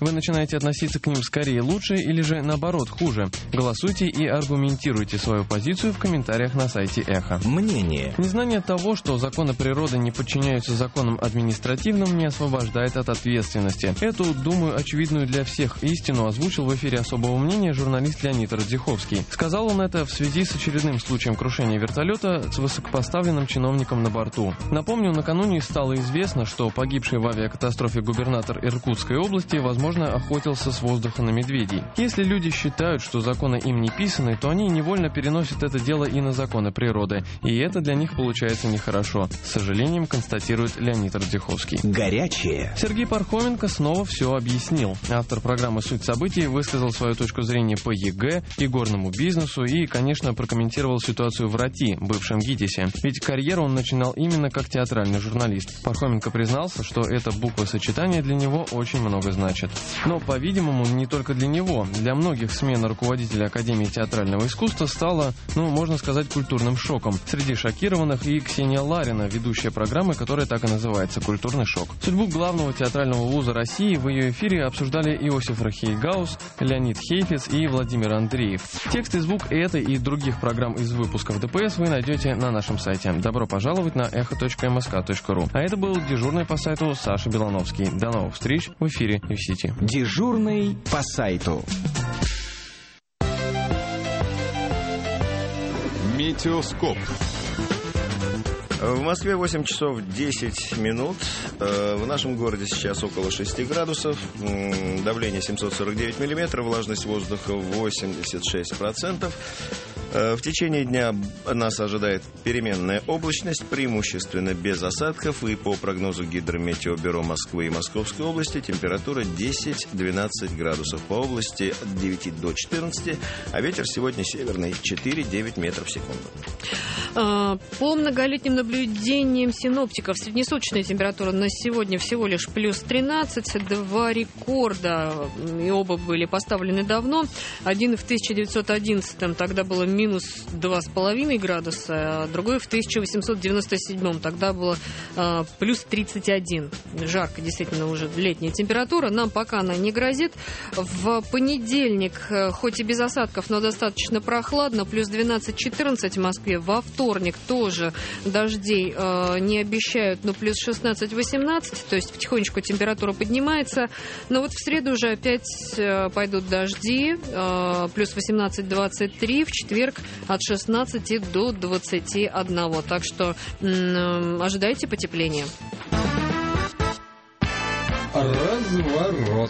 Вы начинаете относиться к ним скорее лучше или же наоборот хуже? Голосуйте и аргументируйте свою позицию в комментариях на сайте Эхо. Мнение. Незнание того, что законы природы не подчиняются законам административным, не освобождает от ответственности. Эту, думаю, очевидную для всех истину озвучил в эфире «Особого мнения» журналист Леонид Радзиховский. Сказал он это в связи с очередным случаем крушения вертолета с высокопоставленным чиновником на борту. Напомню, накануне стало известно, что погибший в авиакатастрофе губернатор Иркутской области, возможно, охотился с воздуха на медведей. Если люди считают, что законы им не писаны, то они невольно переносят это дело и на законы природы. И это для них получается нехорошо. С сожалением констатирует Леонид Радзиховский. Горячее. Сергей Пархоменко снова все объяснил. Автор программы «Суть событий» высказал свою точку зрения по ЕГЭ и горному бизнесу и, конечно, прокомментировал ситуацию в РАТИ, бывшем ГИТИСе. Ведь карьеру он начинал именно как театральный журналист. Пархоменко признался, что это буквосочетание для него очень много значит. Но, по-видимому, не только для него. Для многих смена руководителя Академии театрального искусства стала, ну, можно сказать, культурным шоком. Среди шокированных и Ксения Ларина, ведущая программы, которая так и называется «Культурный шок». Судьбу главного театрального вуза России в ее эфире обсуждали Иосиф Рахейгаус, Леонид Хейфиц и Владимир Андреев. Текст и звук этой и других программ из выпусков ДПС вы найдете на нашем сайте. Добро пожаловать на эхо точка эм эс ка точка ру. А это был дежурный по сайту Саша Белановский. До новых встреч в эфире ю си ти. Дежурный по сайту. Метеоскоп. В Москве восемь часов десять минут. В нашем городе сейчас около шести градусов. Давление семьсот сорок девять миллиметров. Влажность воздуха восемьдесят шесть процентов. В течение дня нас ожидает переменная облачность, преимущественно без осадков. И по прогнозу Гидрометеобюро Москвы и Московской области температура десять-двенадцать градусов. По области от девяти до четырнадцати. А ветер сегодня северный четыре-девять метров в секунду. По многолетним наблюдениям синоптиков среднесуточная температура на сегодня всего лишь плюс тринадцать. Два рекорда, и оба были поставлены давно. Один в тысяча девятьсот одиннадцатом, тогда было минус два с половиной градуса, а другой в тысяча восемьсот девяносто седьмом, тогда было а, плюс тридцать один. Жарко, действительно, уже летняя температура. Нам пока она не грозит. В понедельник, хоть и без осадков, но достаточно прохладно, плюс двенадцать-четырнадцать в Москве. Во вторник тоже дождей э, не обещают, но плюс шестнадцать-восемнадцать, то есть потихонечку температура поднимается. Но вот в среду уже опять э, пойдут дожди, э, плюс восемнадцать-двадцать три, в четверг от шестнадцати до двадцати одного. Так что э, ожидайте потепления. Разворот.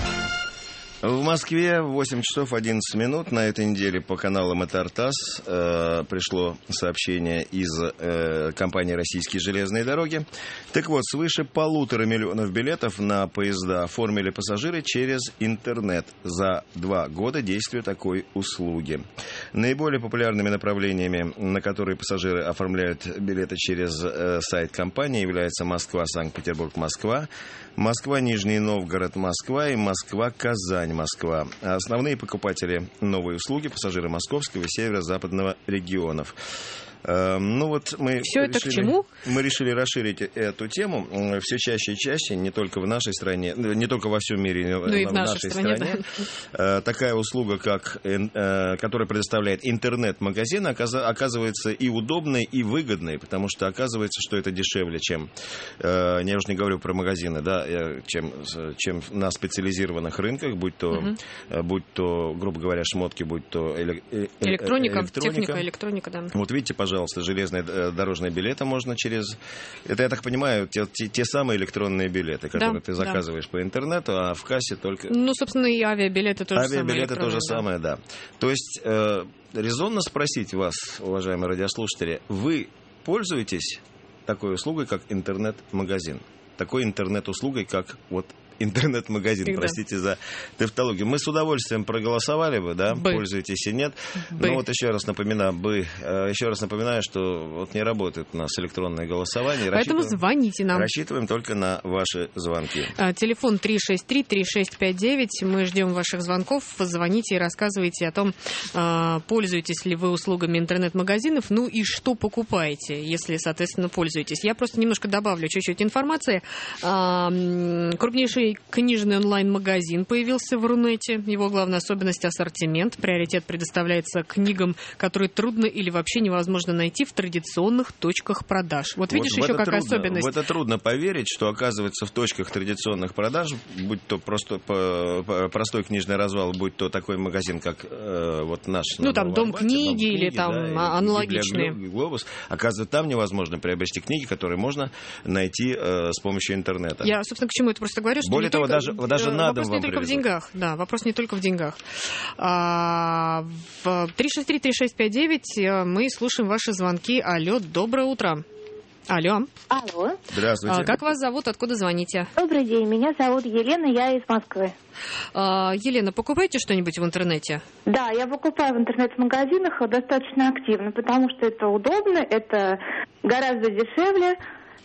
В Москве восемь часов одиннадцать минут. На этой неделе по каналам ЭТАР-ТАСС э, пришло сообщение из э, компании «Российские железные дороги». Так вот, свыше полутора миллионов билетов на поезда оформили пассажиры через интернет за два года действия такой услуги. Наиболее популярными направлениями, на которые пассажиры оформляют билеты через э, сайт компании, являются Москва, Санкт-Петербург, Москва, Москва, Нижний Новгород, Москва и Москва, Казань, Москва. Основные покупатели новой услуги — пассажиры московского и северо-западного регионов. Ну вот мы Все решили, это к чему? Мы решили расширить эту тему все чаще и чаще, не только в нашей стране, не только во всем мире, но, но и в, в нашей, нашей стране. стране. Да. Такая услуга, как, которая предоставляет интернет-магазин, оказывается и удобной, и выгодной, потому что оказывается, что это дешевле, чем, я уже не говорю про магазины, да, чем, чем на специализированных рынках, будь то, угу. будь то, грубо говоря, шмотки, будь то электроника, электроника. техника, электроника, да. Вот видите, пожалуйста, Пожалуйста, железные дорожные билеты можно через... Это, я так понимаю, те, те, те самые электронные билеты, которые да, ты заказываешь да. по интернету, а в кассе только... Ну, собственно, и авиабилеты тоже самое. Авиабилеты то же самое, да. То есть, э, резонно спросить вас, уважаемые радиослушатели, вы пользуетесь такой услугой, как интернет-магазин? Такой интернет-услугой, как вот интернет-магазин, Всегда. простите за тавтологию. Мы с удовольствием проголосовали бы, да, бы. пользуетесь и нет. Бы. Но вот еще раз напоминаю, бы, еще раз напоминаю, что вот не работает у нас электронное голосование. Поэтому звоните нам. Рассчитываем только на ваши звонки. А, телефон три шесть три три шесть пять девять. Мы ждем ваших звонков. Звоните и рассказывайте о том, а, пользуетесь ли вы услугами интернет-магазинов, ну и что покупаете, если, соответственно, пользуетесь. Я просто немножко добавлю чуть-чуть информации. А, крупнейшие Новый книжный онлайн-магазин появился в Рунете. Его главная особенность – ассортимент. Приоритет предоставляется книгам, которые трудно или вообще невозможно найти в традиционных точках продаж. Вот видишь, вот еще какая трудно, особенность. В это трудно поверить, что, оказывается, в точках традиционных продаж, будь то просто по, по, простой книжный развал, будь то такой магазин, как э, вот наш. Ну, там Дом Арбате, книги, Дом книги или там да, аналогичные. Глобус. Оказывается, там невозможно приобрести книги, которые можно найти э, с помощью интернета. Я, собственно, к чему это просто говорю, что более того, только, даже, даже на дом вопрос вам не только привезут. в деньгах. Да, вопрос не только в деньгах. А, в три шесть три три шесть пять девять мы слушаем ваши звонки. Алло, доброе утро. Алло. Алло. Здравствуйте. А, как вас зовут, откуда звоните? Добрый день, меня зовут Елена, я из Москвы. А, Елена, покупаете что-нибудь в интернете? Да, я покупаю в интернет-магазинах достаточно активно, потому что это удобно, это гораздо дешевле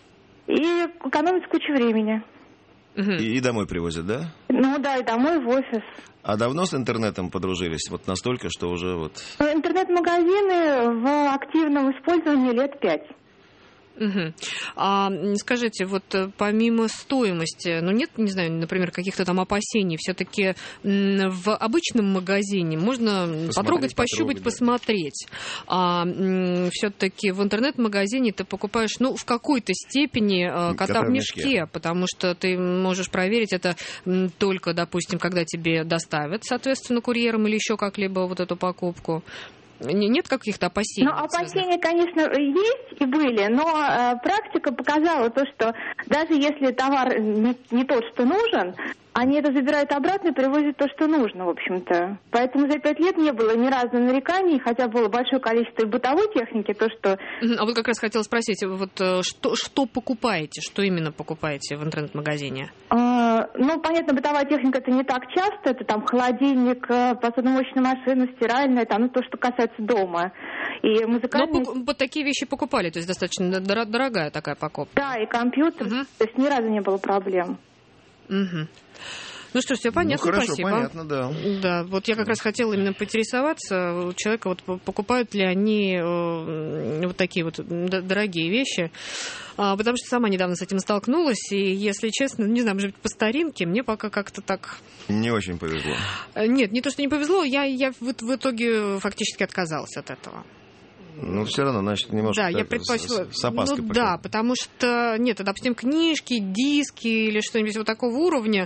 и экономит кучу времени. И, и домой привозят, да? Ну да, и домой, в офис. А давно с интернетом подружились? Вот настолько, что уже вот... Интернет-магазины в активном использовании лет пять. Угу. А скажите, вот помимо стоимости, ну нет, не знаю, например, каких-то там опасений, все-таки в обычном магазине можно посмотреть, потрогать, пощупать, да. посмотреть. А все-таки в интернет-магазине ты покупаешь, ну, в какой-то степени кота, кота в мешке, мешке, потому что ты можешь проверить это только, допустим, когда тебе доставят, соответственно, курьером или еще как-либо вот эту покупку. Нет каких-то опасений? Ну, опасения, конечно, есть и были, но э, практика показала то, что даже если товар не, не тот, что нужен, они это забирают обратно и привозят то, что нужно, в общем-то. Поэтому за пять лет не было ни разу нареканий, хотя было большое количество бытовой техники, то, что... А вот как раз хотела спросить, вот что, что покупаете, что именно покупаете в интернет-магазине? А, ну, понятно, бытовая техника это не так часто, это там холодильник, посудомоечная машина, стиральная, там, ну, то, что касается дома. И музыкальные... Но вот такие вещи покупали, то есть достаточно дорогая такая покупка. Да, и компьютер, угу. То есть ни разу не было проблем. Угу. Ну что, все понятно, ну, хорошо, спасибо. понятно, да. Да, вот я как раз хотела именно поинтересоваться у человека, вот покупают ли они э, вот такие вот дорогие вещи, а, потому что сама недавно с этим столкнулась, и, если честно, не знаю, может быть, по старинке, мне пока как-то так... Не очень повезло. Нет, не то, что не повезло, я, я в, в итоге фактически отказалась от этого. Ну, все равно, значит, немножко да, я предпочла... с, с опаской. Ну, пока. да, потому что, нет, допустим, книжки, диски или что-нибудь вот такого уровня,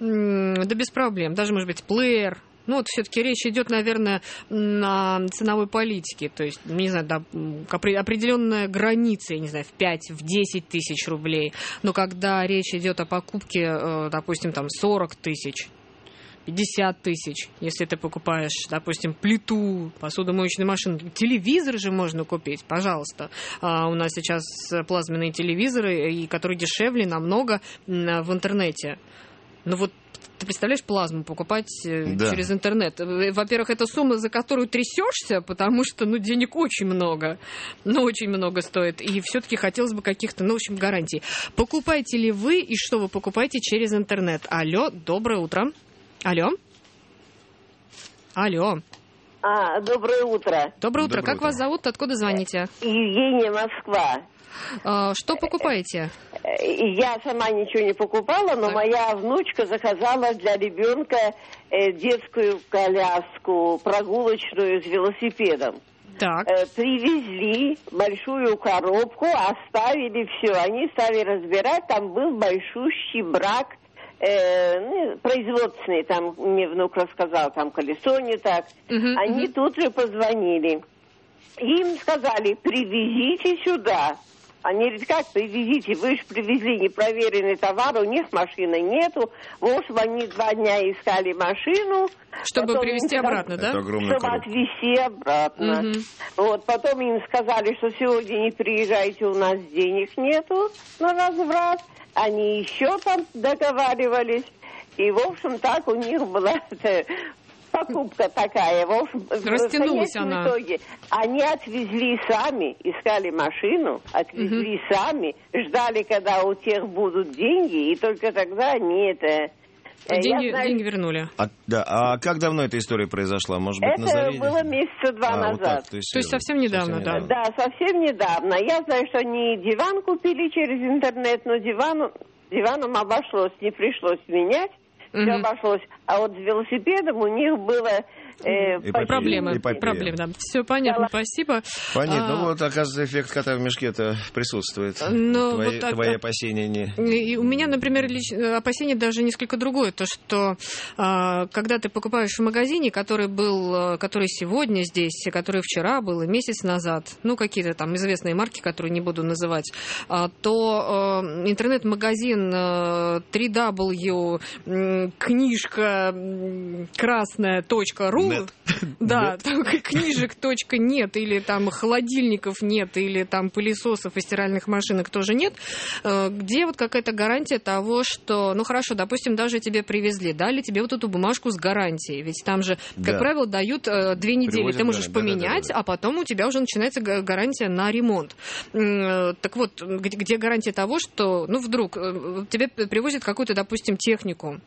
да без проблем. Даже, может быть, плеер. Ну, вот все-таки речь идет, наверное, на ценовой политике. То есть, не знаю, да, определенная граница, я не знаю, в пять, в десять тысяч рублей. Но когда речь идет о покупке, допустим, там сорок тысяч, пятьдесят тысяч, если ты покупаешь, допустим, плиту, посудомоечную машину, телевизор же можно купить, пожалуйста. А у нас сейчас плазменные телевизоры, и которые дешевле намного в интернете. Ну вот ты представляешь, плазму покупать да. через интернет? Во-первых, это сумма, за которую трясешься, потому что, ну, денег очень много. Ну, очень много стоит. И все-таки хотелось бы каких-то, ну, в общем, гарантий. Покупаете ли вы и что вы покупаете через интернет? Алло, доброе утро. Алло. Алло. А, доброе утро. Доброе утро. Доброе как утро. вас зовут? Откуда звоните? Евгения, Москва. А, что покупаете? Я сама ничего не покупала, но так. моя внучка заказала для ребенка детскую коляску прогулочную с велосипедом. Так. Привезли большую коробку, оставили все. Они стали разбирать, там был большущий брак. Э, ну, производственный, там мне внук рассказал, там колесо не так. Uh-huh, Они uh-huh. тут же позвонили. Им сказали, привезите сюда. Они говорят, как привезите? Вы же привезли непроверенный товар, у них машины нету. В общем, они два дня искали машину. Чтобы привезти им, обратно, да? Чтобы коробка. Отвезти обратно. Uh-huh. Вот, потом им сказали, что сегодня не приезжайте, у нас денег нету на возврат. Они еще там договаривались. И, в общем, так у них была покупка такая. В общем, растянулась она. В итоге они отвезли сами, искали машину, отвезли угу. сами, ждали, когда у тех будут деньги, и только тогда они это... Деньги, знаю... деньги вернули. А, да, а как давно эта история произошла? Может быть, это на заре? было месяца два а, назад. Вот так, то есть, то есть совсем недавно, совсем недавно, да? Да, совсем недавно. Я знаю, что они диван купили через интернет, но диван Диваном обошлось, не пришлось менять, все Мгм. обошлось. А вот с велосипедом у них было... э, Эпопея. почти- Проблемы, Эпопея. проблемы, да. Все понятно, спасибо. Понятно. А, Ну вот, оказывается, эффект кота в мешке-то присутствует. Ну, твои, вот так- твои опасения не... И у меня, например, лич- опасение даже несколько другое, то что а, когда ты покупаешь в магазине, который был, а, который сегодня здесь, который вчера был, и месяц назад, ну какие-то там известные марки, которые не буду называть, а, то а, интернет-магазин а, три дабл ю м, книжка м, красная точка ру, Нет. да, там книжек точка нет, или там холодильников нет, или там пылесосов и стиральных машинок тоже нет, э, где вот какая-то гарантия того, что, ну хорошо, допустим, даже тебе привезли, дали тебе вот эту бумажку с гарантией, ведь там же, как Да. правило, дают э, две недели, Привозят ты можешь гарантию. поменять, Да, да, да, да. а потом у тебя уже начинается га- гарантия на ремонт. М, э, Так вот, где, где гарантия того, что, ну вдруг э, тебе привозят какую-то, допустим, технику,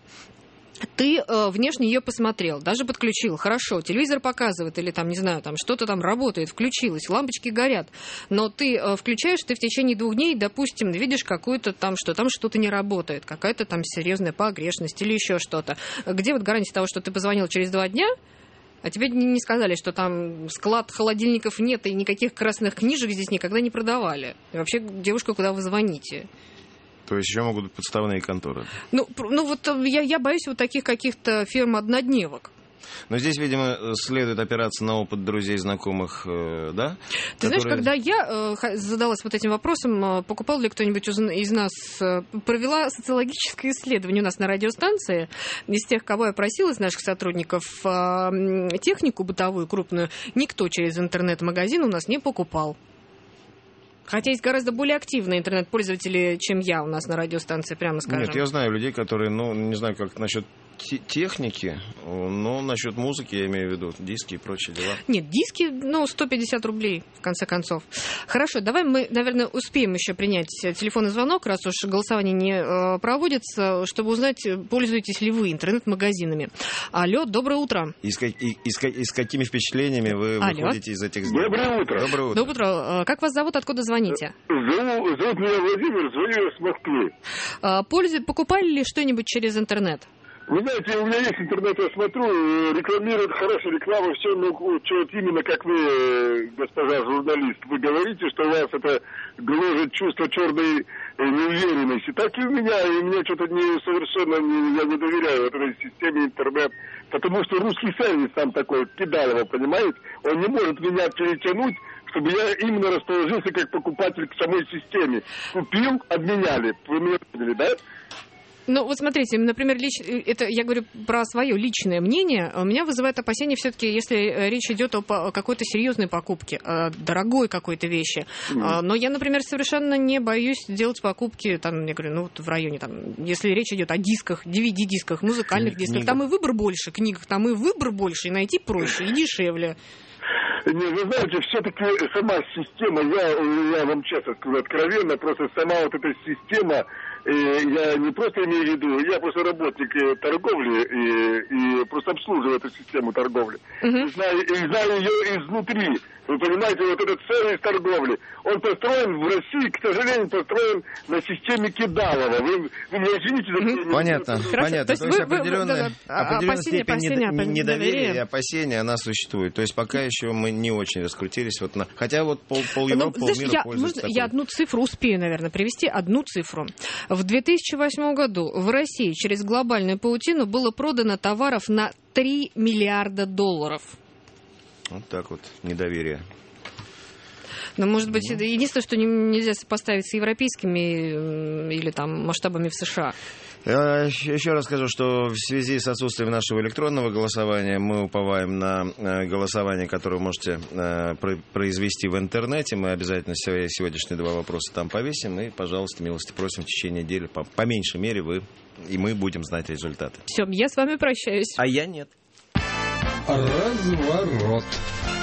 ты э, внешне ее посмотрел, даже подключил, хорошо, телевизор показывает, или там, не знаю, там что-то там работает, включилось, лампочки горят, но ты э, включаешь, ты в течение двух дней, допустим, видишь какую-то там, что там что-то не работает, какая-то там серьезная погрешность или еще что-то. Где вот гарантия того, что ты позвонил через два дня, а тебе не не сказали, что там склад холодильников нет и никаких красных книжек здесь никогда не продавали. И вообще, девушка, куда вы звоните? То есть еще могут быть подставные конторы. Ну, пр- ну вот э, я, я боюсь вот таких каких-то фирм-однодневок. Но здесь, видимо, следует опираться на опыт друзей, знакомых, э, да? Ты знаешь, которые- когда я э, ха- задалась вот этим вопросом, э, покупал ли кто-нибудь из, из нас, э, провела социологическое исследование у нас на радиостанции, из тех, кого я просила, из наших сотрудников, э, м, технику бытовую крупную, никто через интернет-магазин у нас не покупал. Хотя есть гораздо более активные интернет-пользователи, чем я у нас на радиостанции, прямо скажем. Нет, я знаю людей, которые, ну, не знаю, как насчет те- техники, но насчет музыки, я имею в виду, диски и прочие дела. Нет, диски, ну, сто пятьдесят рублей, в конце концов. Хорошо, давай мы, наверное, успеем еще принять телефонный звонок, раз уж голосование не э, проводится, чтобы узнать, пользуетесь ли вы интернет-магазинами. Алло, доброе утро. И с, ка- и- и с ка- и с какими впечатлениями вы Алло. выходите из этих сделок? Доброе утро. Доброе утро. Доброе утро. Э, Как вас зовут, откуда звоните? Зовут, зовут меня Владимир, звоню с Москвы. Э, Пользу... Покупали ли что-нибудь через интернет? Вы знаете, у меня есть интернет, я смотрю, э, рекламируют хорошая реклама, все, ну, что вот именно как вы, э, госпожа журналист, вы говорите, что у вас это гложет чувство черной э, неуверенности. Так и у меня, и мне что-то не, совершенно не, я не доверяю вот этой системе интернет, потому что русский сервис там такой, Кидалово, понимаете, он не может меня перетянуть, чтобы я именно расположился как покупатель к самой системе. Купил, обменяли, вы меня поняли, да? Ну, вот смотрите, например, лич... это я говорю про свое личное мнение. У меня вызывает опасение все-таки, если речь идет о по- о какой-то серьезной покупке, о дорогой какой-то вещи. Mm. Но я, например, совершенно не боюсь делать покупки, там, я говорю, ну, вот в районе, там, если речь идет о дисках, ди ви ди-дисках, музыкальных Кни- дисках, книгах. там и выбор больше, книгах, там и выбор больше, и найти проще, и дешевле. Не, вы знаете, все-таки сама система, я, я вам честно скажу, откровенно, просто сама вот эта система, э, я не просто имею в виду, я просто работник э, торговли и, и просто обслуживаю эту систему торговли. Мгм. И знаю, и знаю ее изнутри. Вы понимаете, вот этот сервис торговли, он построен в России, к сожалению, построен на системе Кидалова. Вы, вы меня извините за это. Понятно, Хорошо, понятно. то есть То есть вы- вы- определенная, да, да, определенная опасения, степень опасения, недо- опасения, недоверия и недоверия. опасения, она существует. То есть пока еще мы не очень раскрутились. Вот на... Хотя вот пол, пол Ну, Европы, знаешь, полмира я, пользуется можно, я такой. одну цифру успею, наверное, привести. Одну цифру. В две тысячи восьмом году в России через глобальную паутину было продано товаров на три миллиарда долларов. Вот так вот, недоверие. Но, может быть, это единственное, что не- нельзя сопоставить с европейскими м, или там масштабами в США. Я еще еще раз скажу, что в связи с отсутствием нашего электронного голосования мы уповаем на э, голосование, которое вы можете э, про- произвести в интернете. Мы обязательно свои сегодняшние два вопроса там повесим. И, пожалуйста, милости просим в течение недели, по, по меньшей мере, вы и мы будем знать результаты. Все, я с вами прощаюсь. А я нет. Разворот.